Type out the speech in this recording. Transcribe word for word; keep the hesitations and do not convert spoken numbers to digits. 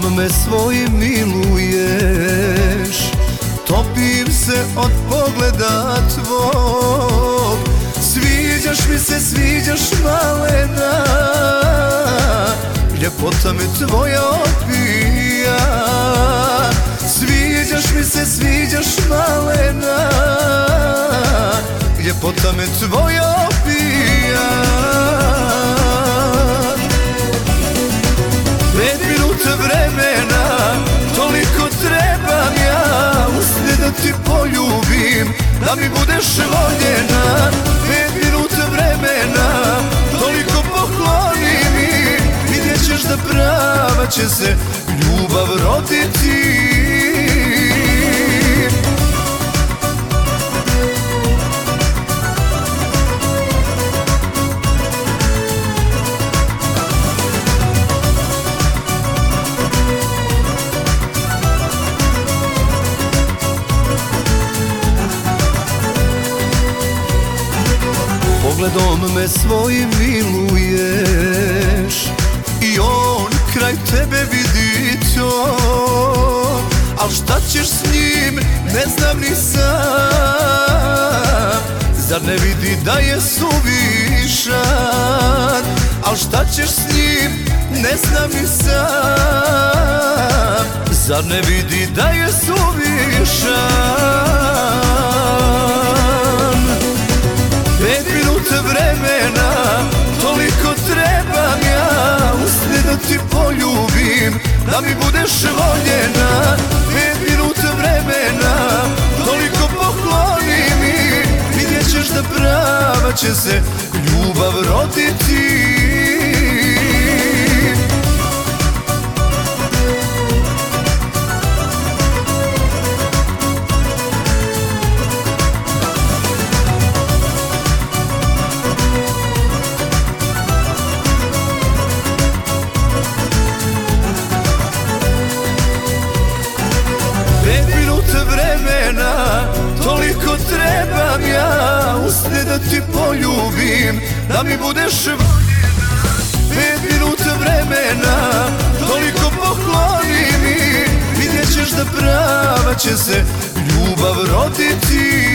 Pogledom me svojim miluješ, topim se od pogleda tvog. Sviđaš mi se, sviđaš malena, ljepota me tvoja opija. Sviđaš mi se, sviđaš malena, ljepota me tvoja opija. Pet minuta vremena, toliko trebam ja, usne da ti poljubim, da mi budeš voljena. Pet minuta vremena, toliko pokloni mi, vidjet ćeš da prava će se ljubav roditi. Pogledom me svojim miluješ i on kraj tebe vidi to. Al šta ćeš s njim, ne znam ni sam. Zar ne vidi da je suvišan? Al šta ćeš s njim, ne znam ni sam. Zar ne vidi da je suvišan? Pet minuta vremena, toliko trebam ja, usne da ti poljubim, da mi budeš voljena. Pet minuta vremena, toliko pokloni mi, vidjet ćeš da prava će se ljubav roditi. Vremena, toliko trebam ja, usne da ti poljubim, da mi budeš voljena. Pet minuta vremena, toliko pokloni mi, vidjet ćeš da prava će se ljubav roditi.